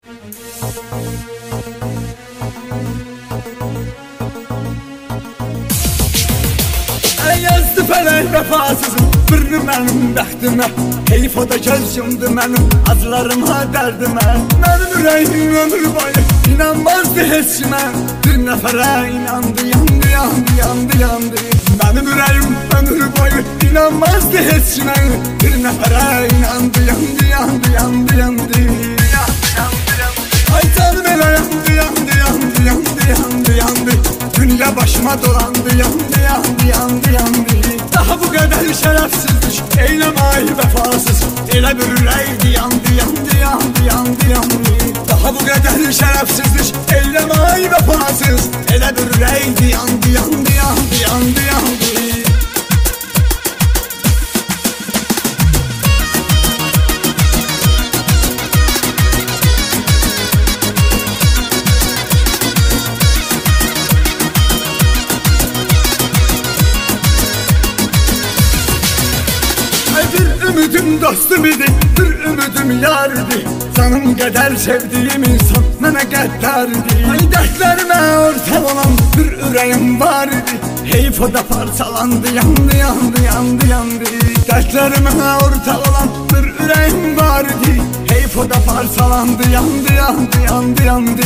Yazdı felək vəfasızım birini mənim bəxtimə. Heyf o da göz yumdu mənim acılarıma, dərdimə. Mənim ürəyim ömür boyu inanmazdı heç kimə. Bir nəfərə inandı, yandı, yandı, yandı, yandı. Mənim ürəyim ömür boyu inanmazdı heç kimə. Bir nəfərə inandı, yandı, yandı, yandı, yandı. Ay canım elə yandı, yandı, yandı, yandı, yandı, yandı. Dünya başıma dolandı, yandı, yandı, yandı, yandı. Daha bu qədər şərəfsizlik eyləməy vəfasız. Elə bir ürəkdi, yandı, yandı, yandı, yandı, yandı. Daha bu qədər şərəfsizlik eyləməy vəfasız. Elə bir ürəkdi, yandı, yandı, yandı, yandı, yandı. Ümidim dostum idi, bir ümidim yar idi. Canım qədər sevdiyim insan mənə qəddardi. Ay dərdlərimə ortak olan bir ürəyim var idi. Heyf o da parçalandı, yandı, yandı, yandı, yandı. Dərdlərimə ortak olan bir ürəyim var idi. Heyf o da parçalandı, yandı, yandı, yandı, yandı.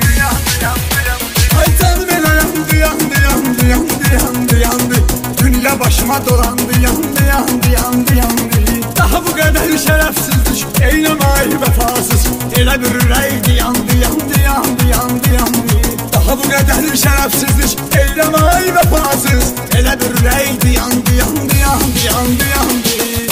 Ay canım elə yandı, yandı, yandı, yandı, yandı, yandı. Dünya başıma dolandı, yandı, yandı, yandı, yandı. Daha bu qədər şərəfsizlik eyləməy vəfasız. Elə bir ürəkdi, yandı, yandı, yandı, yandı, yandı. Daha bu qədər şərəfsizlik eyləməy vəfasız. Elə bir ürəkdi, yandı, yandı, yandı, yandı, yandı.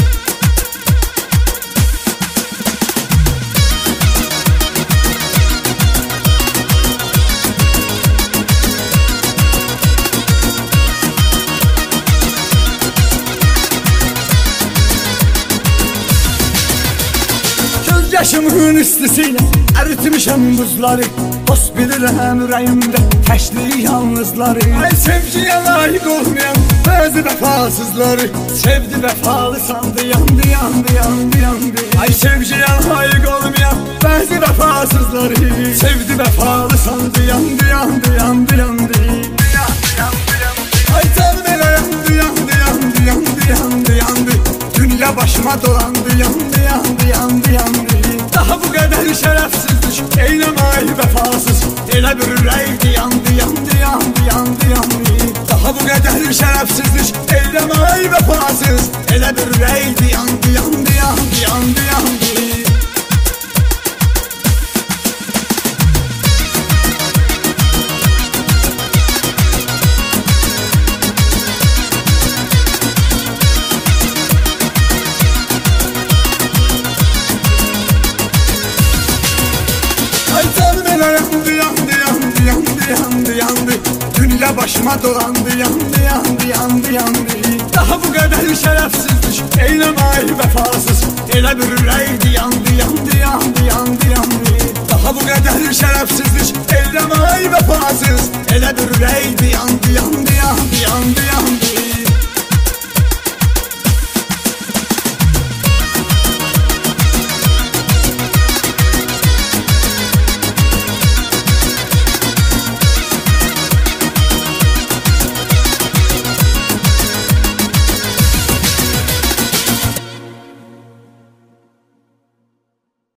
Yaşımın istisiyle eritmişəm buzları. Dost bilirəm ürəyimdə təşli yalnızları. Ay sevgiyə layık olmayan bəzi vəfasızları. Sevdi vəfalı sandı, yandı, yandı, yandı, yandı. Ay sevgiyə layık olmayan bəzi vəfasızları. Sevdi vəfalı sandı, yandı, yandı, yandı, yandı. Ay canım elə yandı, yandı, yandı, yandı, yandı, yandı. Dünya başıma dolandı, yandı, yandı, yandı, yandı. Daha bu qədər şərəfsizlik eyləməy vəfasız. Elə bir ürəkdi, yandı, yandı, yandı, yandı, yandı. Daha bu qədər şərəfsizlik eyləməy vəfasız. Elə bir ürəkdi, yandı, yandı, yandı, yandı, yandı. Dünya başıma dolandı, yandı, yandı, yandı, yandı. Daha bu qədər şərəfsizlik eyləməy vəfasız. Elə bir ürəkdi, yandı, yandı, yandı, yandı, yandı. Daha bu qədər şərəfsizlik eyləməy vəfasız. Elə bir ürəkdi, yandı, yandı, yandı, yandı, yandı.